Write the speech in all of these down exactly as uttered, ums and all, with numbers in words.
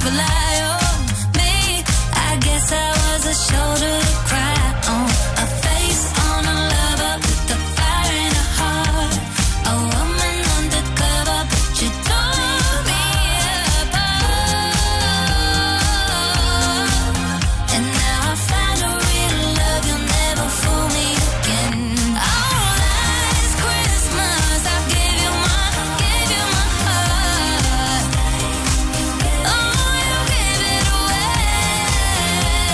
fly on me. I guess I was a shoulder to cry on, a face on a lover with a fire in a heart, a woman undercover, but you tore me apart. And now I found a real love, you'll never fool me again. Oh, last Christmas I gave you my, gave you my heart. Oh, you gave it away.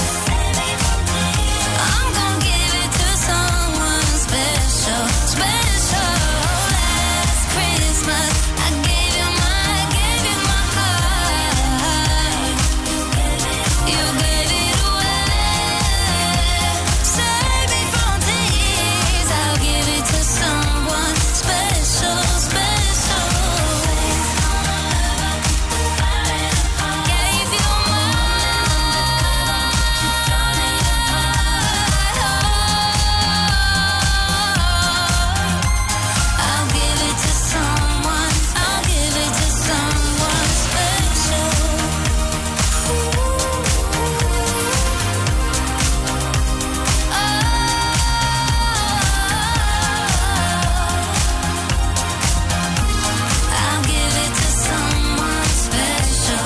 I'm gonna give it to someone special, special. Last Christmas I gave you my, gave you my heart. You gave it away. Save me from tears. I'll give it to someone special, special. Gave you my I'll give it to someone, I'll give it to someone special. I'll give it to someone special.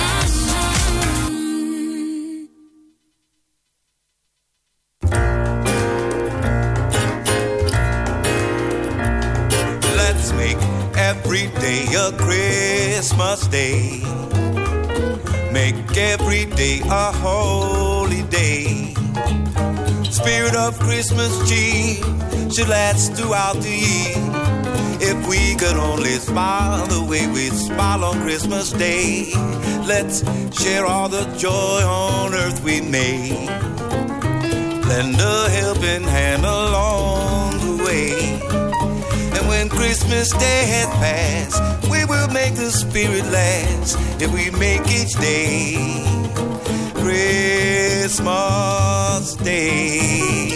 Let's make every day a Christmas day. Make every day a holy day. Spirit of Christmas cheer should last throughout the year. If we could only smile the way we smile on Christmas Day. Let's share all the joy on earth we made. Lend a helping hand along the way. And when Christmas Day has passed, we will make the spirit last. If we make each day Christmas Day.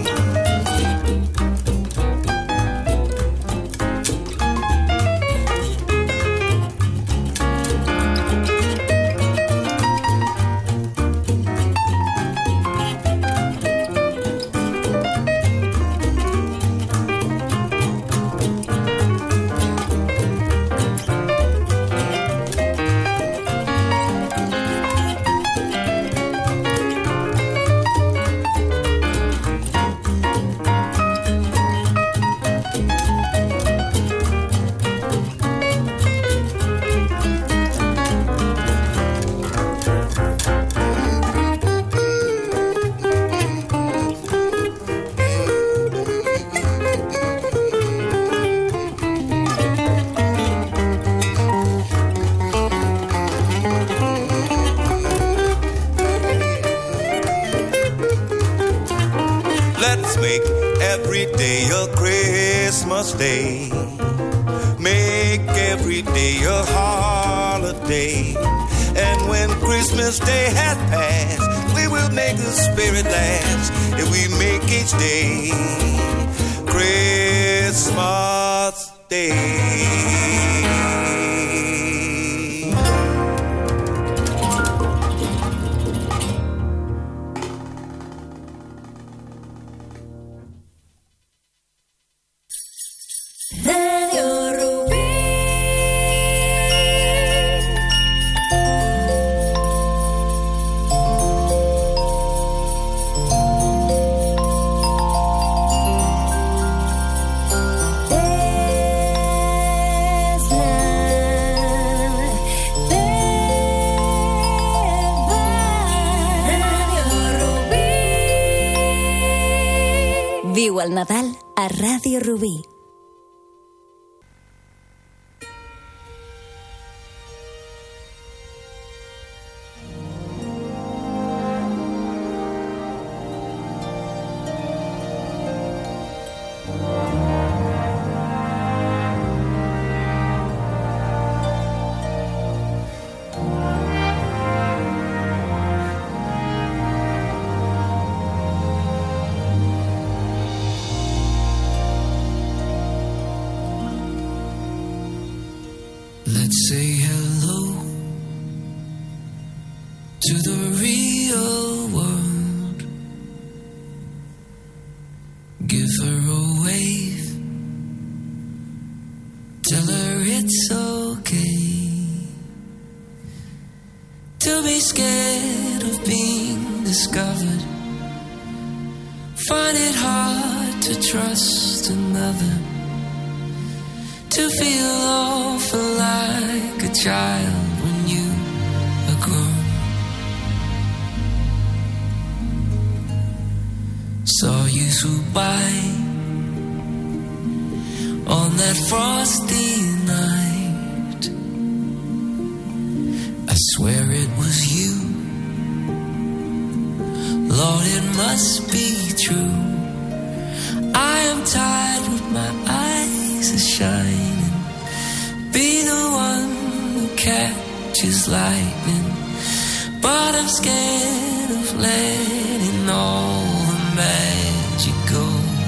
Let's make every day a Christmas day. Make every day a holiday. And when Christmas Day has passed, we will make the spirit last. If we make each day Christmas Day. Radio Rubí. Viu el Nadal a Ràdio Rubí. Let's say hello to the real world. Give her a wave, tell her it's okay to be scared of being discovered. Find it hard to trust another, to feel awful like a child when you are grown. Saw you swoop by on that frosty night. I swear it was you. Lord, it must be true. I am tired with my eyes are shining. Be the one who catches lightning, but I'm scared of letting all the magic go.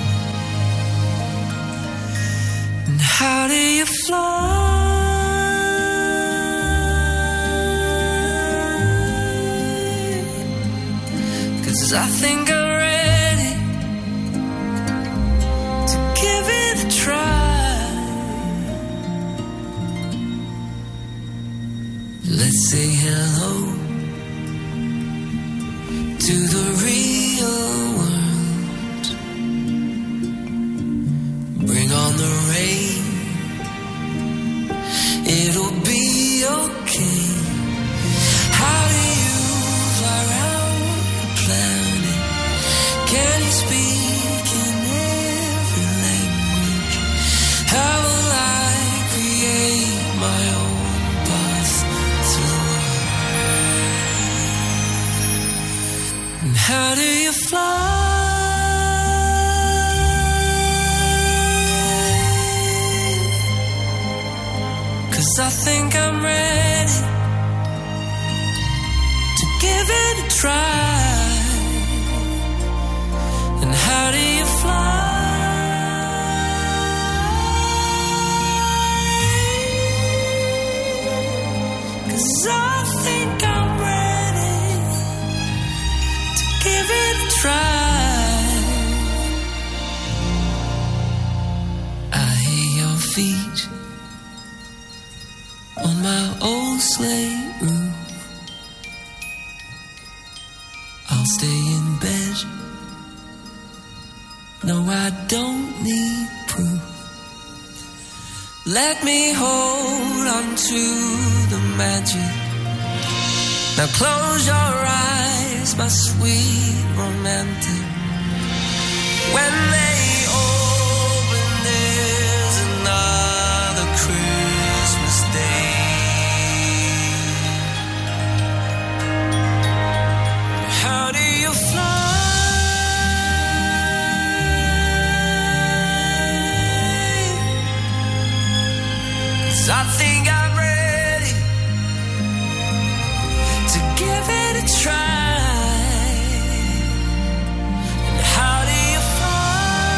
And how do you fly? 'Cause I think I'm ready to give it a try. Let's say hello to the real world. Bring on the rain, it'll be okay. How do you fly around the planet? Can you speak in every language? How will I create my own path through? And how do you fly? 'Cause I think I'm ready to give it a try. And how do you fly? 'Cause I think I'm ready to give it a try. I hear your feet on my old slate roof. I'll stay in bed. No, I don't need proof. Let me hold on to the magic. Now close your eyes, my sweet romantic. When they open, there's another Christmas day. How do you fly? I think I'm ready to give it a try. And how do you fly?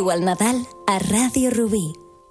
Viu el Nadal a Ràdio Rubí.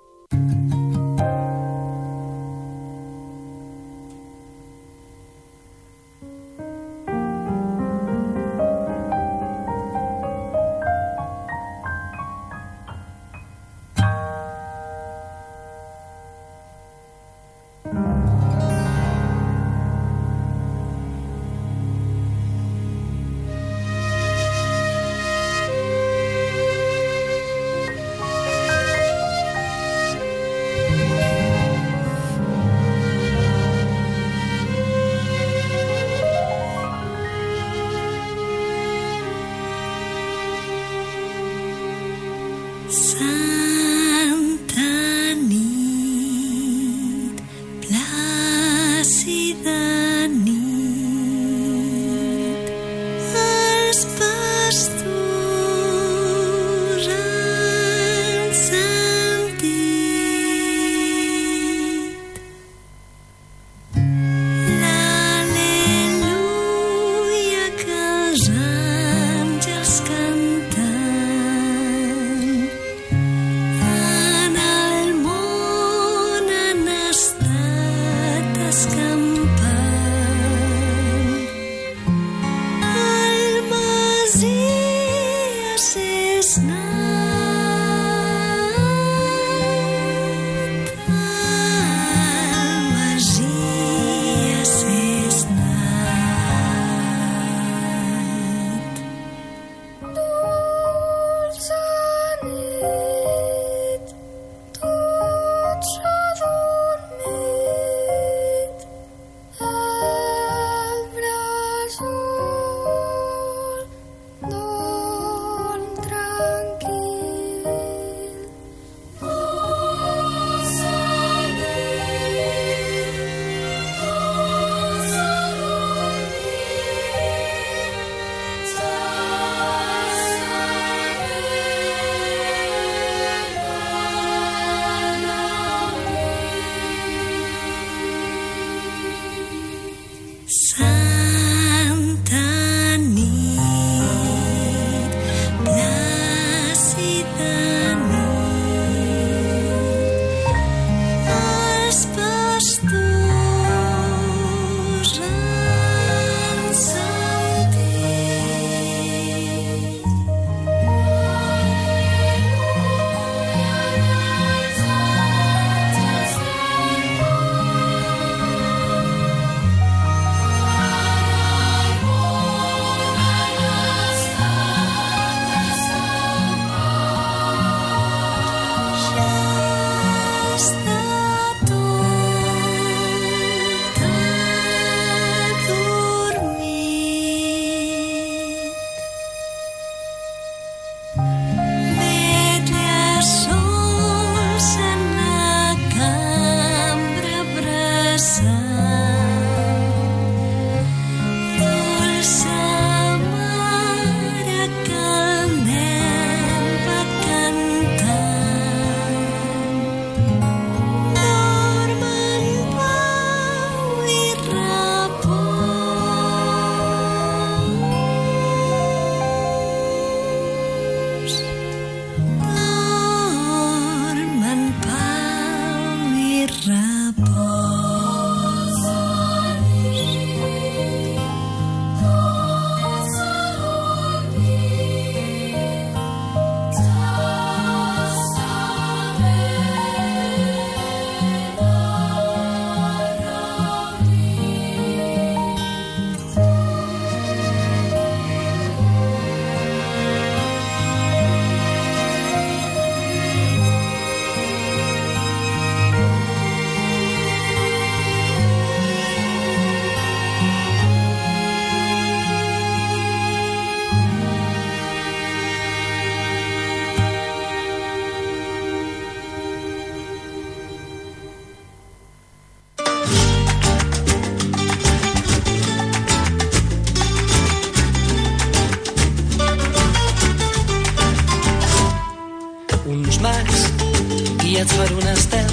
guiats per un estel,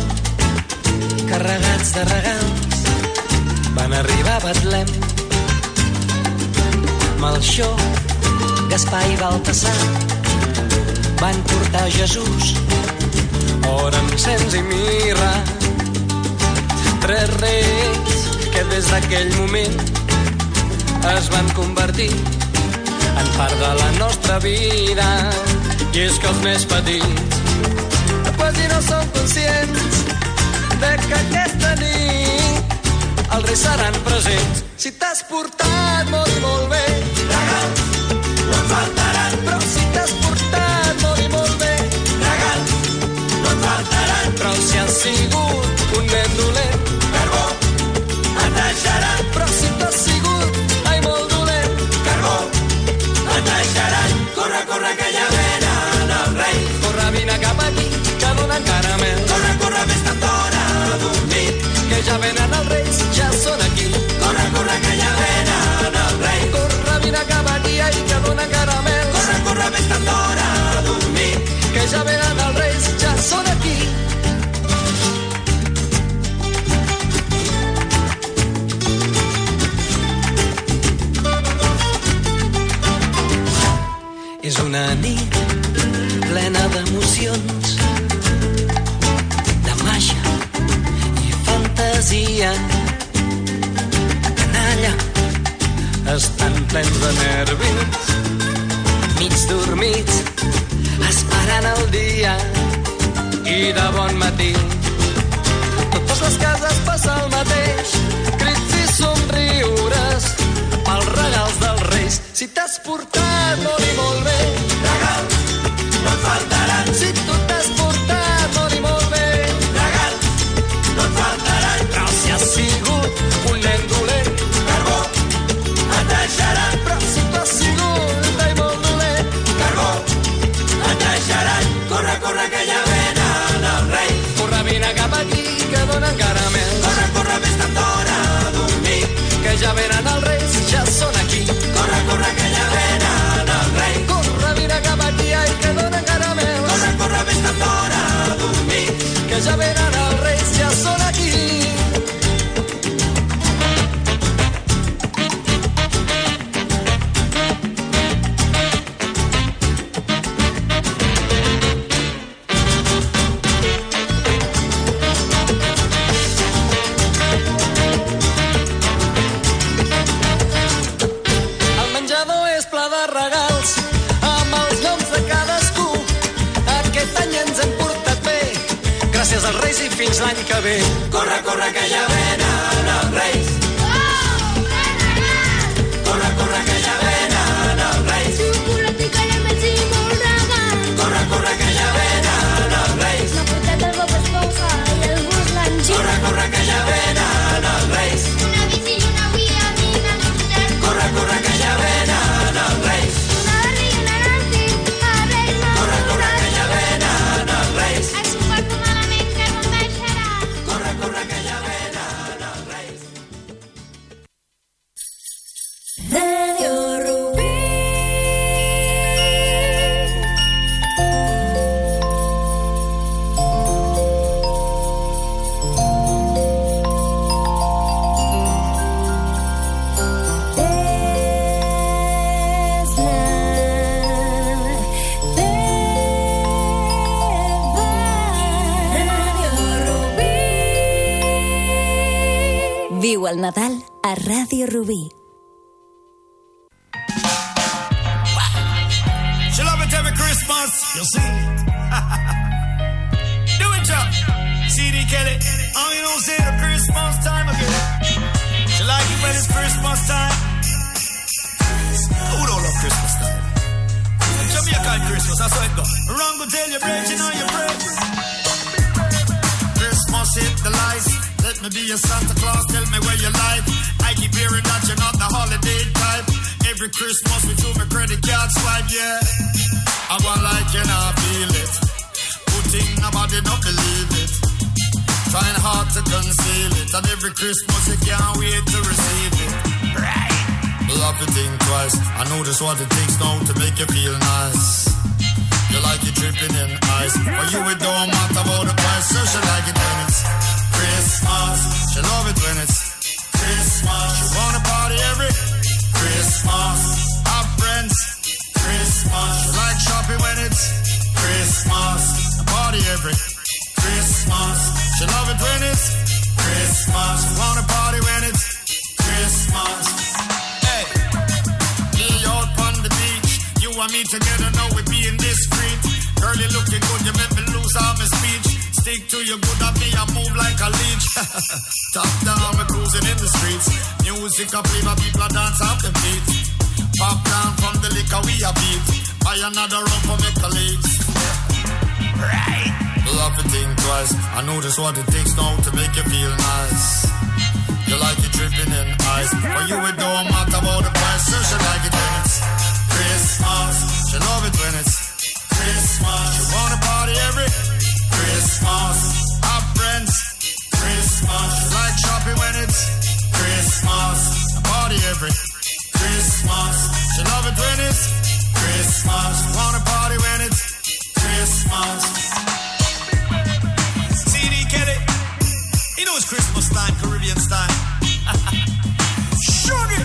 carregats de regals, van arribar a Betlem. Melxor, Gaspar i Baltasar van portar Jesús, or, encens i mirra. Tres reis que des d'aquell moment es van convertir en part de la nostra vida. I és que els més petits quasi no són conscients de que aquesta nit els reis seran presents. Si t'has portat molt i molt bé, regals no et faltaran. Però si t'has portat molt i molt bé, regals no et faltaran. Però si has sigut un nen dolent, carbó et deixaran. Però si t'has sigut, ai, molt dolent, carbó et deixaran. Corre, corre, que ja venen els reis. Corre, vine cap aquí, que donen caramel. Corre, corre, més tan d'hora a dormir, que ja venen els reis, ja són aquí. Corre, corre, que ja venen els reis. Corre, vine cap aquí, ai, que donen caramel. Corre, corre, més tan d'hora a dormir, que ja venen els reis, ja són aquí. És una nit plena d'emocions, de màgia i fantasia. Canalla, estan plens de nervis, mig dormits, esperant el dia i de bon matí. Totes les cases passa el mateix, crits i somriures pels regals dels reis. Si t'has portat molt i molt bé, regals no et faltaran. Si tu t'has portat molt i molt bé, regals no et faltaran. Però si has sigut un nen dolent, carbó et deixaran. Però si tu has sigut ai, molt dolent, carbó et deixaran. Corre, corre, que ja venen els reis. Corre, vine cap aquí, que donen caramel. Corre, corre, més tan d'hora a dormir, que ja venen els reis, ja són aquí. Corre, corre, que ja venen els reis. Corre, vine cap aquí, ai, que donen caramel. Corre, corre, més tan d'hora a dormir, que ja venen els reis, ja són aquí. Gràcies als reis i fins l'any que ve. Corre, corre, que ja venen els reis. Oh, corre, corre, que ja venen els reis. Xocolata i caramels i molt regal. Corre, corre, que ja venen els reis. M'ha portat el Bob Esponja i el Buzz Lightyear. Corre, corre, que ja venen els reis. Una bici i una Wii a mi n'han portat. Corre, corre, que ja venen els reis. Una Barbie i una Nancy, a Reis m'han Corre, corre, portat. que ja venen els reis. El suporto malament que no em deixarà. Corre, corre, que ja venen els reis. Radio Rubí. Viu el Nadal a Ràdio Rubí. She love it every Christmas, you see. Do it, Chuck. C D Kelly. Oh, you don't say the Christmas time again. She like it when it's Christmas time. Who don't love Christmas time? Jamaican Christmas, that's how it goes. Wrong go tell you, breaking on your breaks. Christmas hit the lights. Let me be your Santa Claus, tell me where you like. I keep hearing that you're not the holiday type. Every Christmas we do my credit card swipe, yeah. I want like you not feel it. Putting nobody not believe it. Trying hard to conceal it. And every Christmas you can't wait to receive it. Right. Love to think twice. I know just what it takes now to make you feel nice. You like it dripping in ice. For you it don't matter about the price. So she like it when it's Christmas. She love it when it's Christmas. She wanna party every Christmas. Have friends. Christmas. She like shopping when it's party every Christmas. She love it when it's Christmas. She wanna party when it's Christmas. Hey, me out on the beach. You and me together, now we being discreet. Girl, you looking good, you make me lose all my speech. Stick to your good at me, I move like a leech. Top down, we're cruising in the streets. Music I play, my people are dance off the beat. Pop down from the liquor we a beat. Buy another rum for me colleagues. Right. You have to think twice. I know just what it takes now to make you feel nice. You like it dripping in ice. For you it don't matter about the price. So she like it when it's Christmas. She love it when it's Christmas. She wanna party every Christmas. Have friends Christmas. She like shopping when it's Christmas. A party every Christmas. She love it when it's Christmas. She wanna party when it's Christmas. C D Kelly, you know it's Christmas time, Caribbean style. Sugar,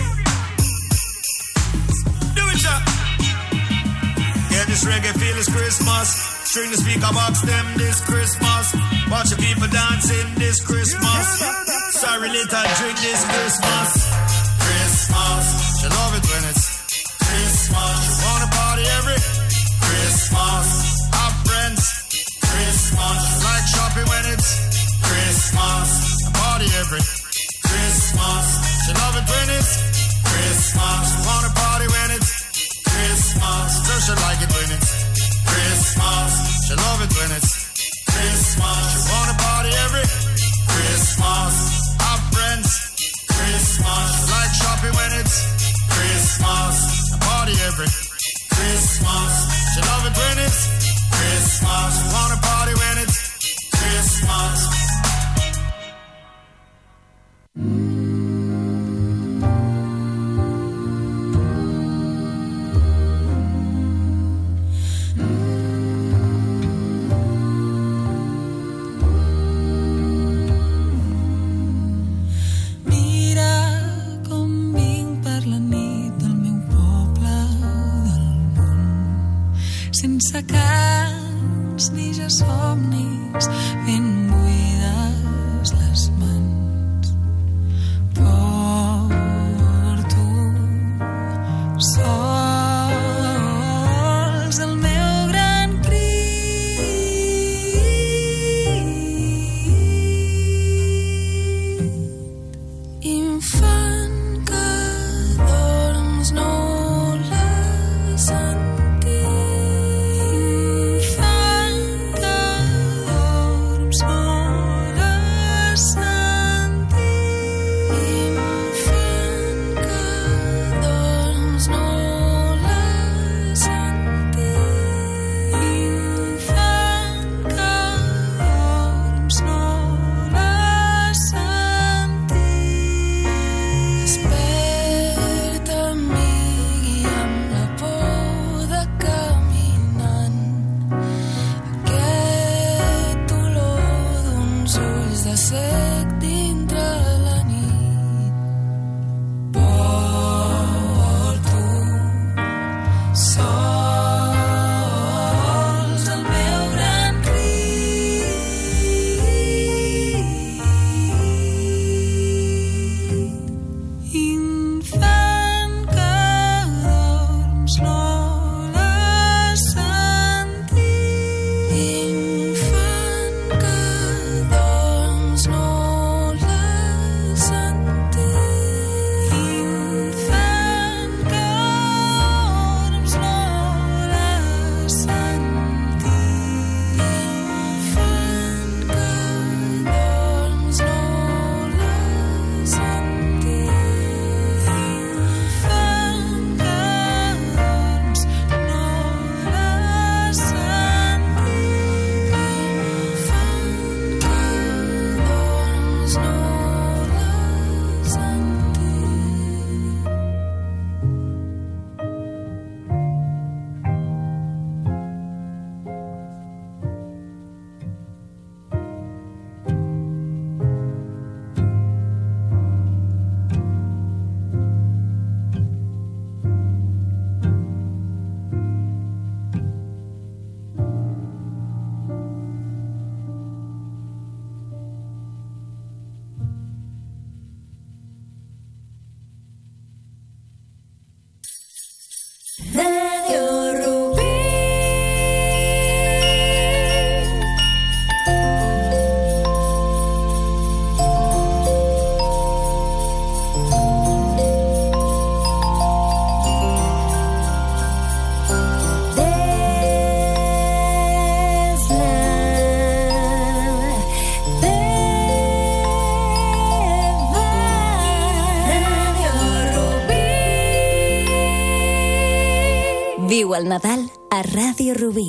do it, Chuck. Yeah, this reggae feel is Christmas. String the speaker box them this Christmas. Watch the people dancing this Christmas. Sorry, later drink this Christmas. Christmas, she love it when it's Christmas. She wanna party every Christmas. Have friends Christmas. She like shopping when it's Christmas. A party every Christmas. She love it when it's Christmas. She wanna party when it's Christmas. So she like it when it's Christmas. She love it when it's Christmas. She wanna party every Christmas. Have friends Christmas. She like shopping when it's Christmas. A party every Christmas. She love it when it's Christmas. She wanna party when it's Christmas. Sense cants ni ja somnis, ben buides les mans. Porto sols el meu gran crit. Infant que dorms no l'has sentit. Viu el Nadal a Ràdio Rubí.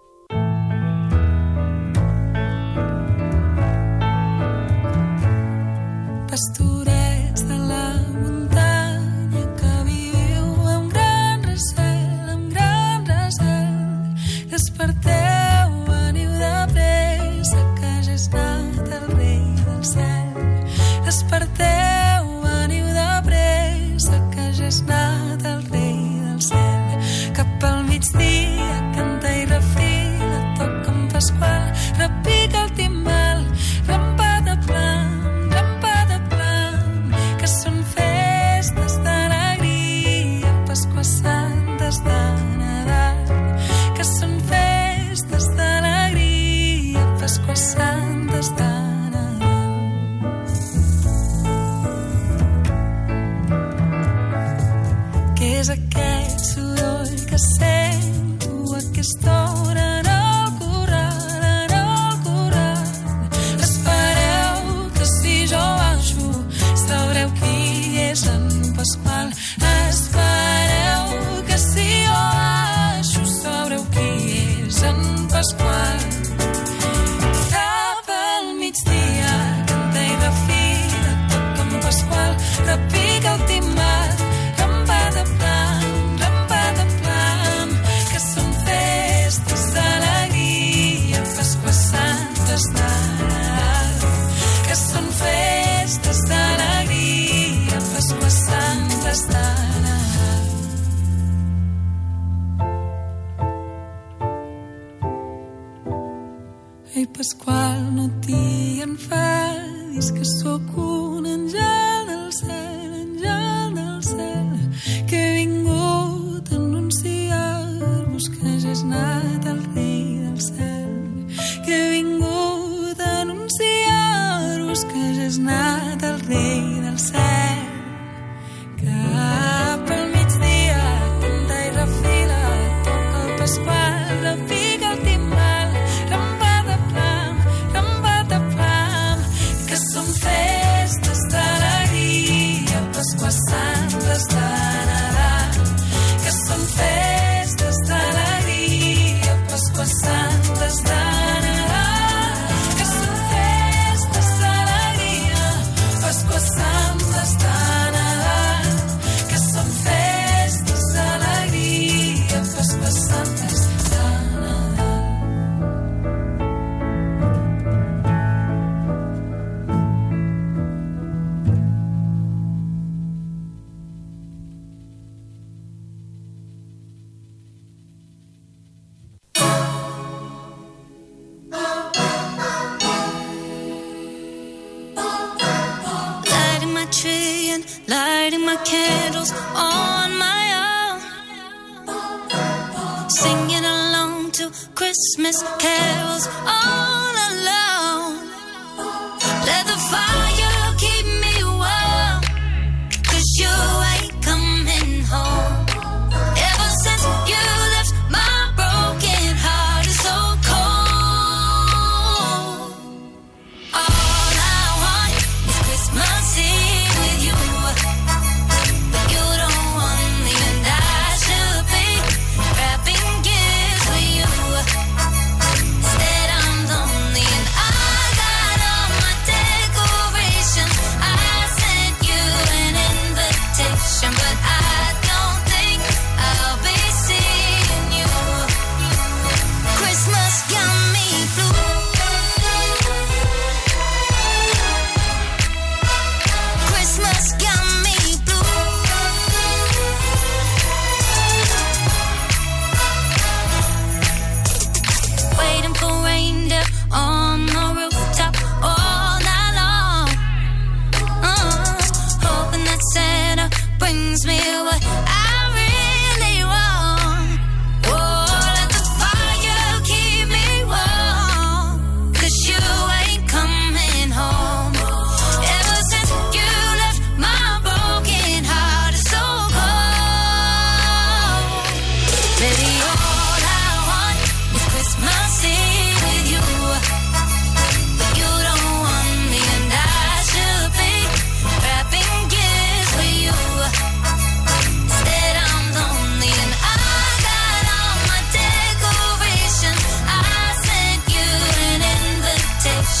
Pastorets de la muntanya que viu amb gran recel, amb gran recel. Desperteu, veniu de pressa, que ja és nat el rei del cel. Desperteu, veniu de pressa, que ja és nat el rei del cel. Cap al migdia canta i refila, toca en Pasqual, repica el timbal, rampa de plan, rampa de plan, que són festes d'alegria, Pasqua Santes de Nadal, que són festes d'alegria, Pasqua Santes de Nadal. Què és aquest soroll que sento a aquesta hora en el corral, en el corral? Espereu que si jo baixo sabreu qui és en Pasqual. Espereu que si jo baixo sabreu qui és en Pasqual. Cap al migdia canta i refila, toca en Pasqual, repica el timbal, rampa de plan, rampa de plan, que són festes d'alegria, Pasqua Santes de Nadal, que són festes d'alegria, Pasqua Santes de Nadal. Ei, Pasqual, no t'hi enfadis, que sóc un àngel del cel, àngel del cel, que he vingut a anunciar-vos que ja és nat el rei del cel, que he vingut a anunciar-vos que ja és nat el rei del cel. Cap al migdia canta i refila, toca el Pasqual, repica el timbal, rampa de plam, rampa de plam, que són festes d'alegria, Pasqua Santes de Nadal, que són festes d'alegria, Pasqua Santes de Nadal, que són festes d'alegria, Pasqua Santes de Nadal, que són festes d'alegria, Pasqua Santes de Nadal. Lighting my tree and lighting my candles on my own, singing along to Christmas carols all alone. Let the fire keep me warm, 'cause you ain't coming home. Ever since you left, my broken heart is so cold. All I want is Christmas Eve with you, but you don't want me, and I should be wrapping gifts for you. Instead I'm the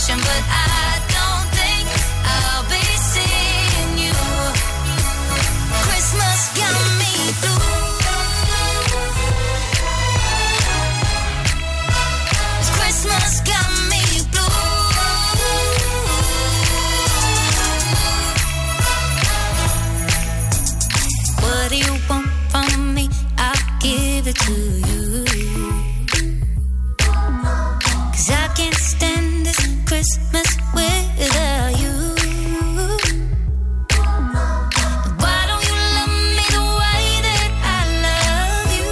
temptation, but I don't think I'll be seeing you. Christmas got me blue. Christmas got me blue. What do you want from me? I'll give it to you. 'Cause I can't stand this Christmas without you. Why don't you love me the way that I love you?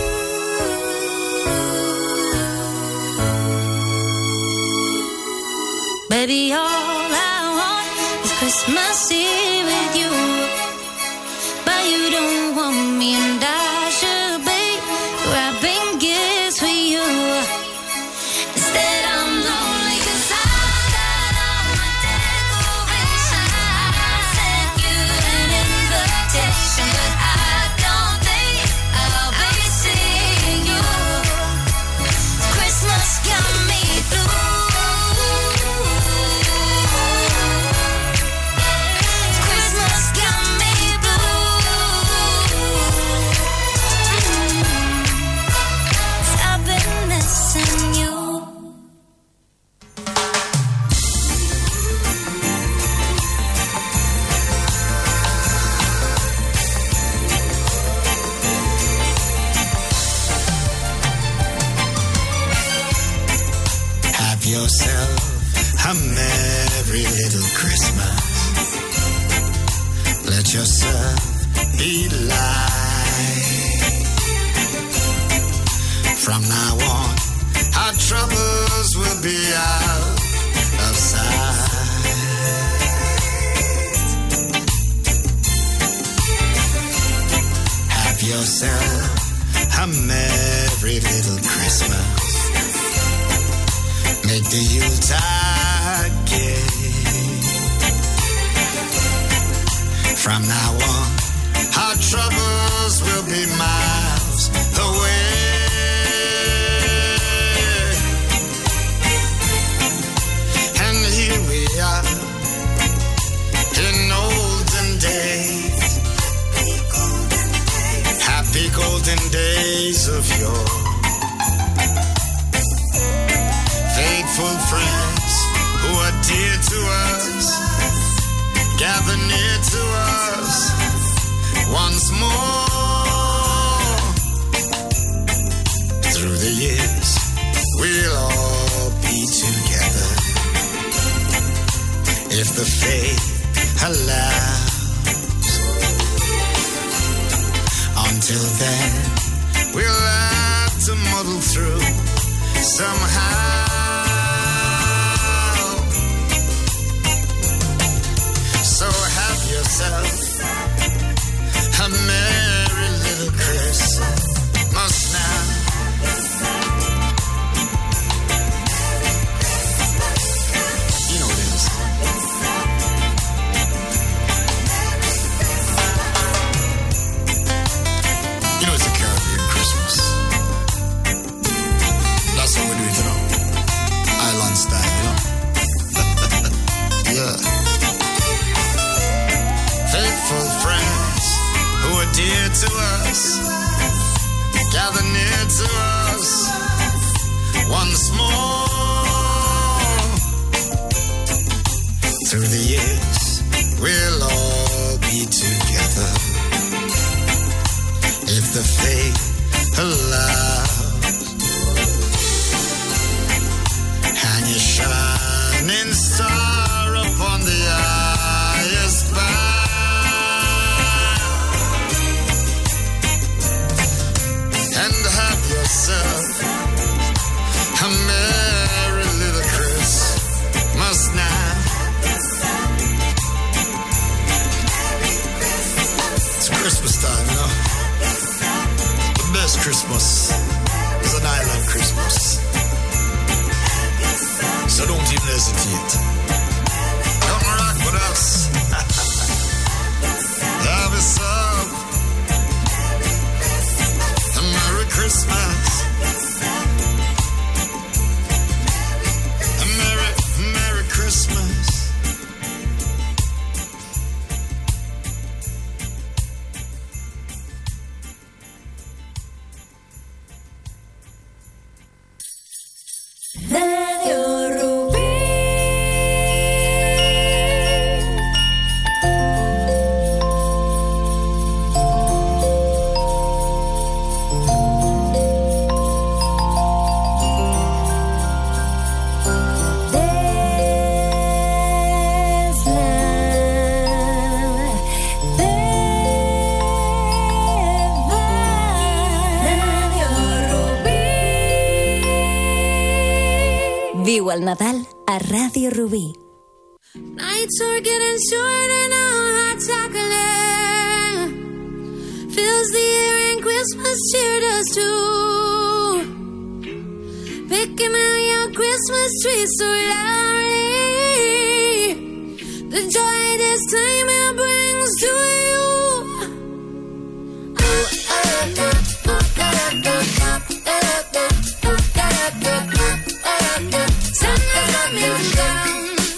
Baby, all I want is Christmas Eve with you. But you don't want me, and I should be wrapping gifts for you. Instead I'm lonely 'cause I got all my decorations. I sent you an invitation, but I don't think I'll be seeing you. Christmas got me blue. Christmas got me blue. 'Cause I've been missing you. Have yourself a merry little Christmas. Let yourself be light. From now on, our troubles will be out of sight. Have yourself a merry little Christmas. Make the Yuletide gay. From now on, our troubles will be miles away. And here we are in olden days, happy golden days of yore. Faithful friends who are dear to us, gather near to us once more. Through the years, we'll all be together, if the faith allows. Until then, we'll have to muddle through somehow. So have yourself a merry little Christmas now. You know what it is. You know it's a Caribbean Christmas. That's how we do it, you know. Island style, you know. Yeah. Faithful friends who are dear to us, gather near to us once more. Through the years, we'll all be together, if the faith allows. Hang your shining star upon the highest bough, and have yourself a merry little Christmas now. It's Christmas time, you know. The best Christmas is an island Christmas. So don't even hesitate. Come rock with us. Have yourself a Merry Christmas. A Merry, Merry Christmas. al Nadal a Radio Rubí. Nights are getting shorter now, hot chocolate fills the air and Christmas cheer does too. Picking out your Christmas tree so loudly, the joy this time it brings to you. Santa's coming down.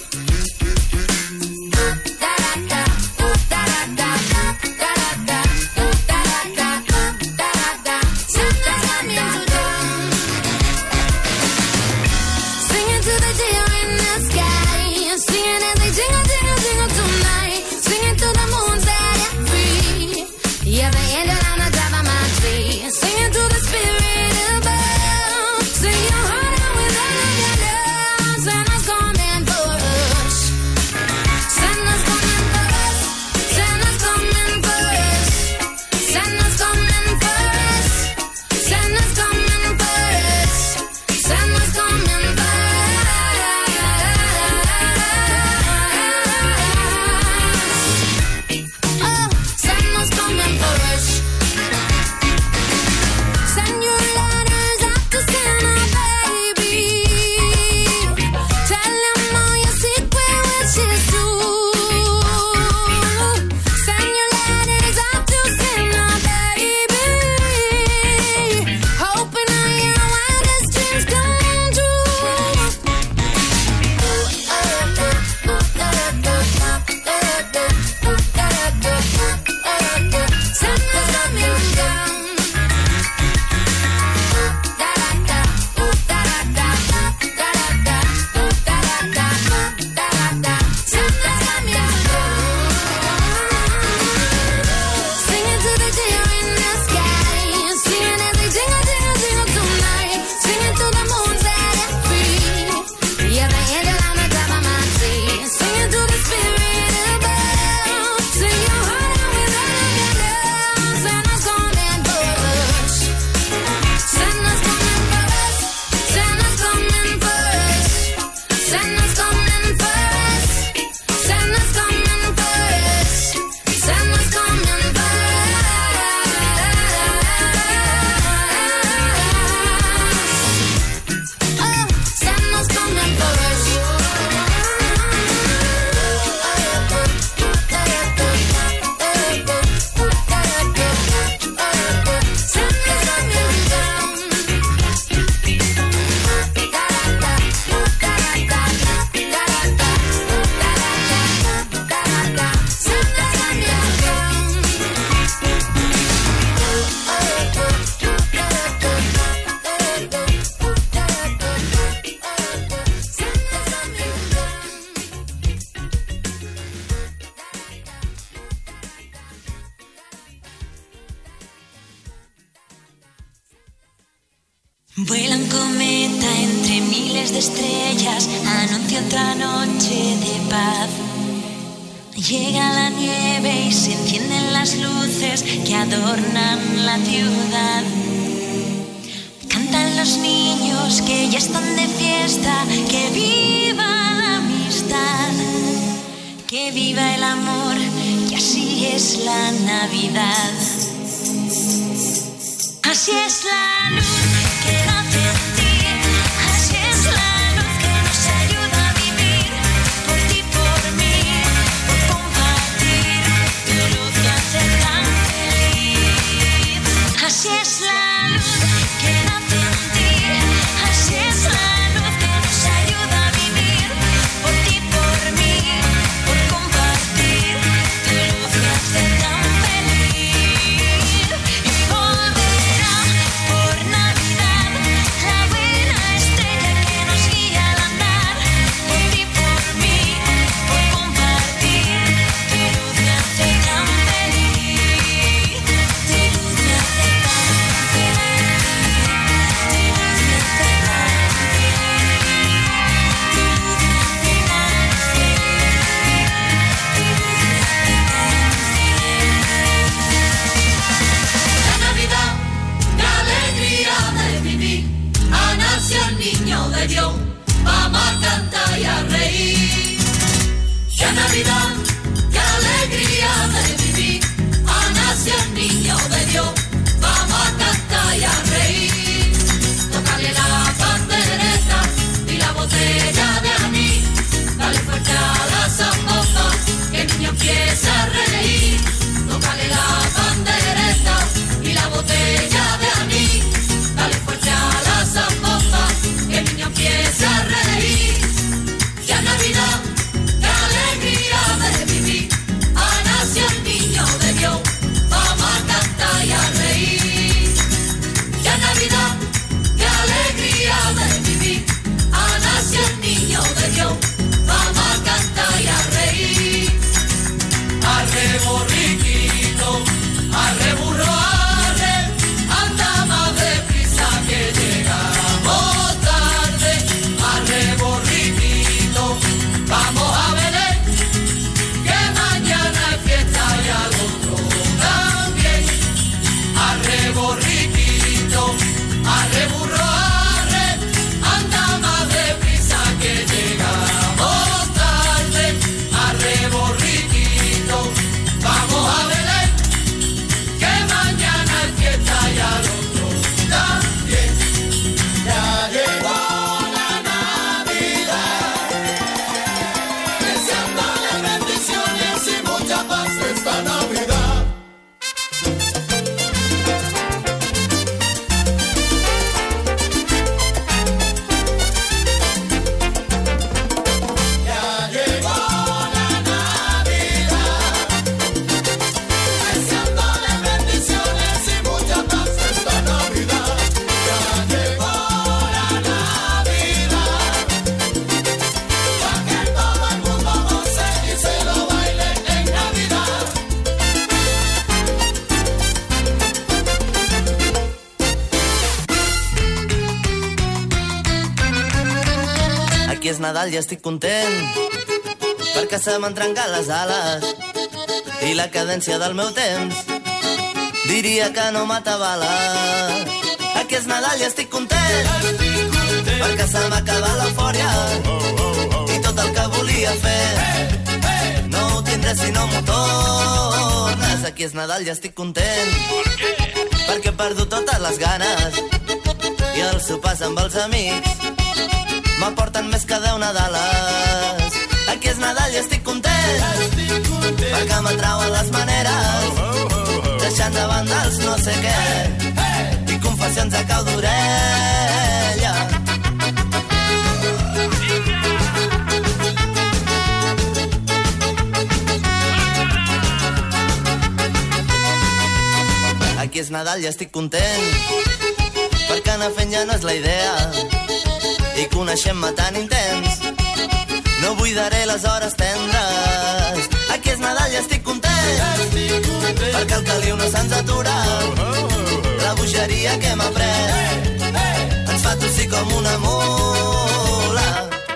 Vuela un cometa entre miles de estrellas, anuncia otra noche de paz. Llega la nieve y se encienden las luces que adornan la ciudad. Cantan los niños que ya están de fiesta, que viva la amistad, que viva el amor, que así es la Navidad. Así es la luz que nace en ti, así es la luz que nos ayuda a vivir, por ti, por mí, por compartir tu luz que hace tan feliz. Así es la luz que nace en ti, así es la luz que nos ayuda a vivir, por ti, por mí, por compartir tu luz que hace tan feliz. Y volverá por Navidad. Ya Navidad, qué alegría de vivir, ha nacido el niño de Dios, vamos a cantar y a reír. Tócale la pandereta y la botella de anís, dale fuerte a la zambombas, que el niño empieza a reír. Tócale la pandereta y la botella de anís, dale fuerte a la zambombas, que el niño empieza a reír. Ya Navidad, qué alegría de vivir, ha nacido el niño de Dios, vamos a cantar y a reír. Ya Navidad, qué alegría de vivir, ha nacido el niño de Dios, vamos a cantar y a reír. Arre borriquito, arre burro, arre, anda más deprisa que llegamos tarde. Arre borriquito, vamos a Belén, que mañana es fiesta y al otro también. Arre borriquito, arre burro, arre, anda más deprisa que llegamos tarde. Arre borriquito, vamos a Belén, que mañana es fiesta y al otro también. Ya llegó la Navidad, deseándole bendiciones y mucha paz esta Navidad. Ya llegó la Navidad, deseándole bendiciones y mucha paz esta Navidad. Ya llegó la Navidad, pa' que todo el mundo goce y se lo baile en Navidad. Aquí és Nadal i estic content perquè se m'han trencat les ales i la cadència del meu temps diria que no m'atabala. Aquí és Nadal i estic content perquè se m'ha acabat l'eufòria i tot el que volia fer no ho tindré si no m'ho tornes. Aquí és Nadal i estic content perquè he perdut totes les ganes i els sopars amb els amics m'aporten més que deu Nadales. Aquí és Nadal i estic content perquè m'atrauen les maneres deixant de banda els no sé què i confessions a cau d'orella. Aquí és Nadal i estic content perquè anar fent ja no és la idea i coneixent-me tan intens no buidaré les hores tendres. Aquí és Nadal i estic content perquè el caliu no se'ns atura, la bogeria que hem après ens fa tossir com una mula.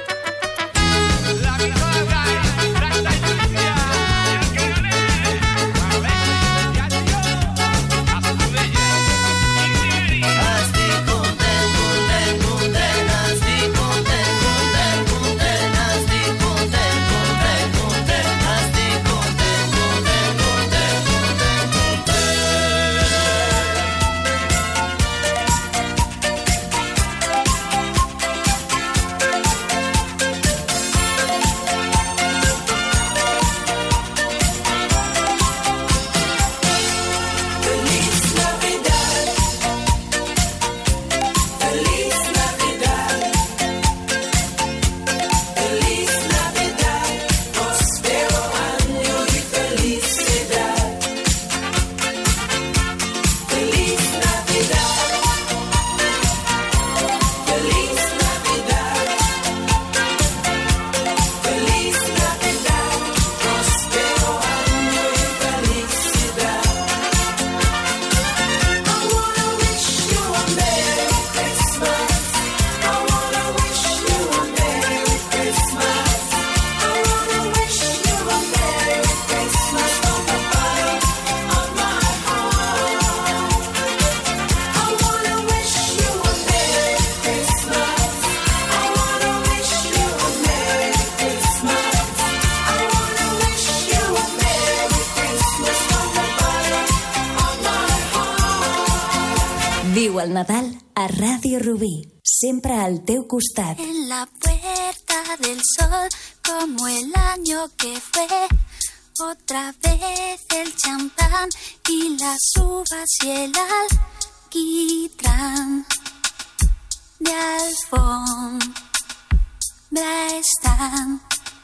Estic content, content, content, estic content, content, content, estic content, content, content, estic content, content, content, content, content. el Nadal a Ràdio Rubí, sempre al teu costat. En la puerta del sol, como el año que fue, otra vez el champán y las uvas y el alquitrán de alfombra están.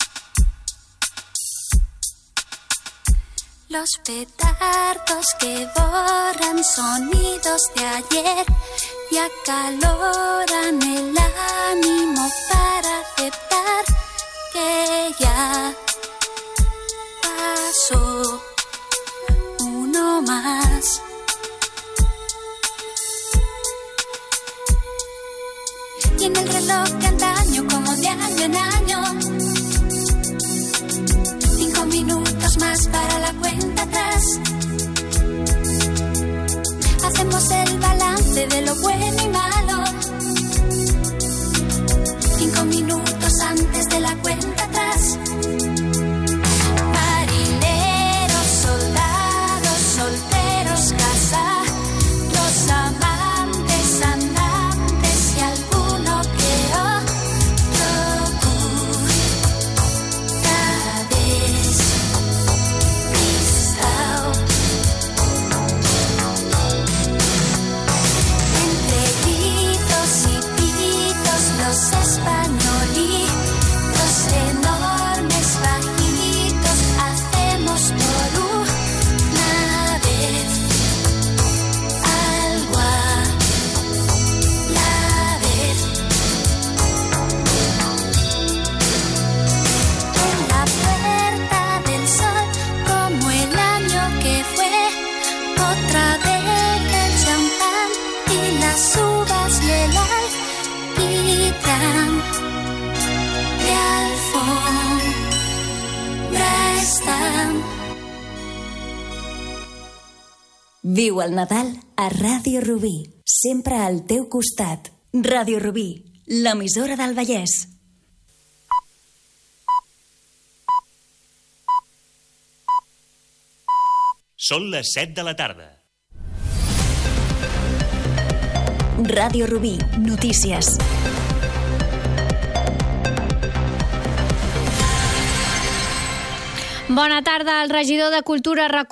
Los petardos que borran sonidos de ayer y acaloran el ánimo para aceptar que ya pasó uno más. Y en el reloj de antaño, como de año en año, cinco minutos más para la cuenta atrás. Hacemos el balance de lo bueno y malo. Cinco minutos antes de la cuenta atrás. Marineros, soldados, solteros, casados, amantes, andantes y alguno que otro despistado. Entre gritos y pitos, los españolitos enormes, bajitos, hacemos por una vez algo a la vez. En la puerta del sol, como el año que fue, otra vez el champán y las uvas y el alquitrán de alfombra están. Viu el Nadal a Ràdio Rubí, sempre al teu costat. Ràdio Rubí, l'emissora del Vallès. Són les set de la tarda. Ràdio Rubí, notícies. Bona tarda. El regidor de Cultura